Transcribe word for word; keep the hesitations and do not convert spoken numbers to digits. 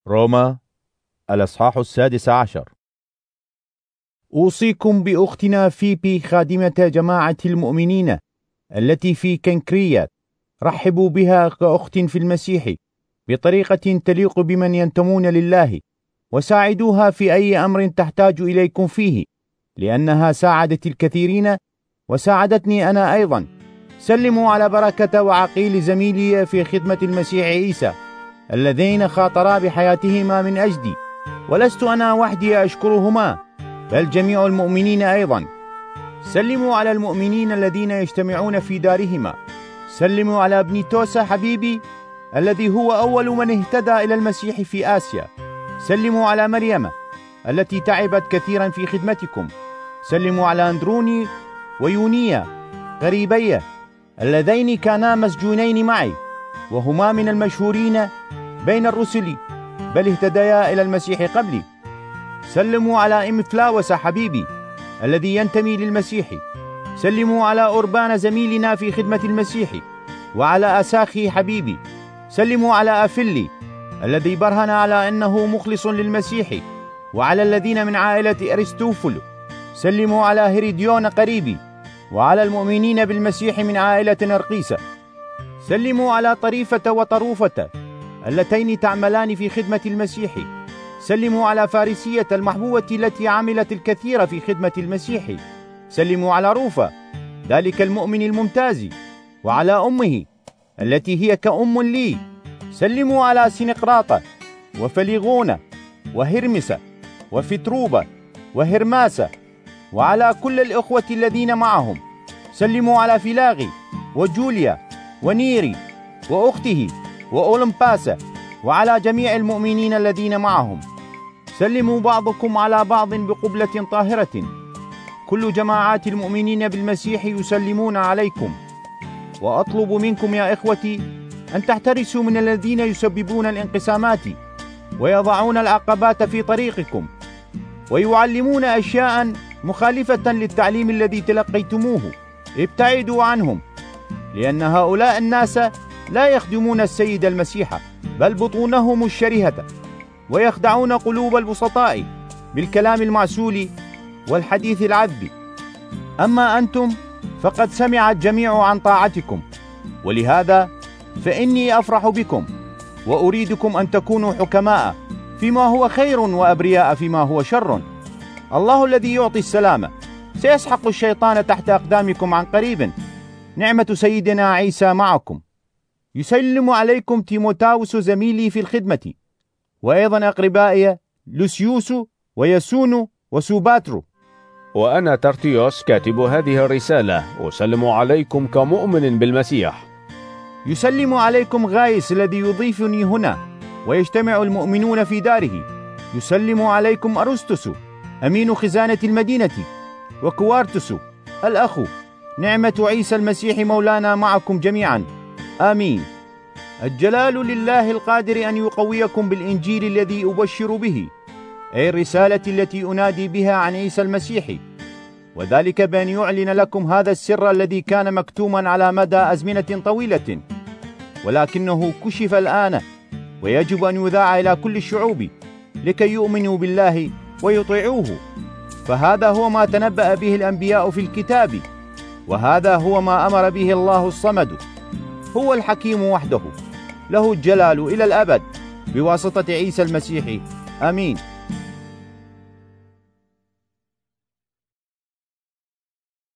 روما الأصحاح السادس عشر. أوصيكم بأختنا فيبي خادمة جماعة المؤمنين التي في كنكرية، رحبوا بها كأخت في المسيح بطريقة تليق بمن ينتمون لله، وساعدوها في أي أمر تحتاج إليكم فيه، لأنها ساعدت الكثيرين وساعدتني أنا أيضا. سلموا على بركة وعقيل زميلي في خدمة المسيح عيسى، اللذين خاطرا بحياتهما من أجلي، ولست أنا وحدي أشكرهما بل جميع المؤمنين أيضا. سلموا على المؤمنين الذين يجتمعون في دارهما. سلموا على ابنيتوس حبيبي الذي هو أول من اهتدى إلى المسيح في آسيا. سلموا على مريم التي تعبت كثيرا في خدمتكم. سلموا على أندروني ويونيا غريبي اللذين كانا مسجونين معي، وهما من المشهورين بين الرسل، بل اهتديا إلى المسيح قبلي. سلموا على إمفلاوس حبيبي الذي ينتمي للمسيح. سلموا على أوربان زميلنا في خدمة المسيح، وعلى أساخي حبيبي. سلموا على أفلي الذي برهن على أنه مخلص للمسيح، وعلى الذين من عائلة أرسطوفل. سلموا على هيريديون قريبي، وعلى المؤمنين بالمسيح من عائلة نرقيسة. سلموا على طريفة وطروفة اللتين تعملان في خدمة المسيح. سلموا على فارسية المحبوبة التي عملت الكثير في خدمة المسيح. سلموا على روفا ذلك المؤمن الممتاز، وعلى أمه التي هي كأم لي. سلموا على سنقراطة وفليغونة وهرمسة وفتروبة وهرماسة، وعلى كل الإخوة الذين معهم. سلموا على فيلاغي وجوليا ونيري وأخته وأولمباسة، وعلى جميع المؤمنين الذين معهم. سلموا بعضكم على بعض بقبلة طاهرة. كل جماعات المؤمنين بالمسيح يسلمون عليكم. وأطلب منكم يا إخوتي أن تحترسوا من الذين يسببون الانقسامات ويضعون العقبات في طريقكم، ويعلمون أشياء مخالفة للتعليم الذي تلقيتموه. ابتعدوا عنهم، لأن هؤلاء الناس لا يخدمون السيد المسيح بل بطونهم الشرهة، ويخدعون قلوب البسطاء بالكلام المعسول والحديث العذب. أما أنتم فقد سمع الجميع عن طاعتكم، ولهذا فإني أفرح بكم، وأريدكم أن تكونوا حكماء فيما هو خير وأبرياء فيما هو شر. الله الذي يعطي السلام سيسحق الشيطان تحت أقدامكم عن قريب. نعمة سيدنا عيسى معكم. يسلم عليكم تيموتاوس زميلي في الخدمة، وأيضا أقربائي لوسيوس ويسون وسوباترو. وأنا ترتيوس كاتب هذه الرسالة أسلم عليكم كمؤمن بالمسيح. يسلم عليكم غايس الذي يضيفني هنا، ويجتمع المؤمنون في داره. يسلم عليكم أرسطس أمين خزانة المدينة، وكوارتس الأخ. نعمة عيسى المسيح مولانا معكم جميعا، آمين. الجلال لله القادر أن يقويكم بالإنجيل الذي أبشر به، أي الرسالة التي أنادي بها عن عيسى المسيح، وذلك بأن يعلن لكم هذا السر الذي كان مكتوما على مدى أزمنة طويلة، ولكنه كشف الآن، ويجب أن يذاع إلى كل الشعوب لكي يؤمنوا بالله ويطيعوه. فهذا هو ما تنبأ به الأنبياء في الكتاب، وهذا هو ما أمر به الله الصمد. هو الحكيم وحده، له الجلال إلى الأبد بواسطة عيسى المسيح، آمين.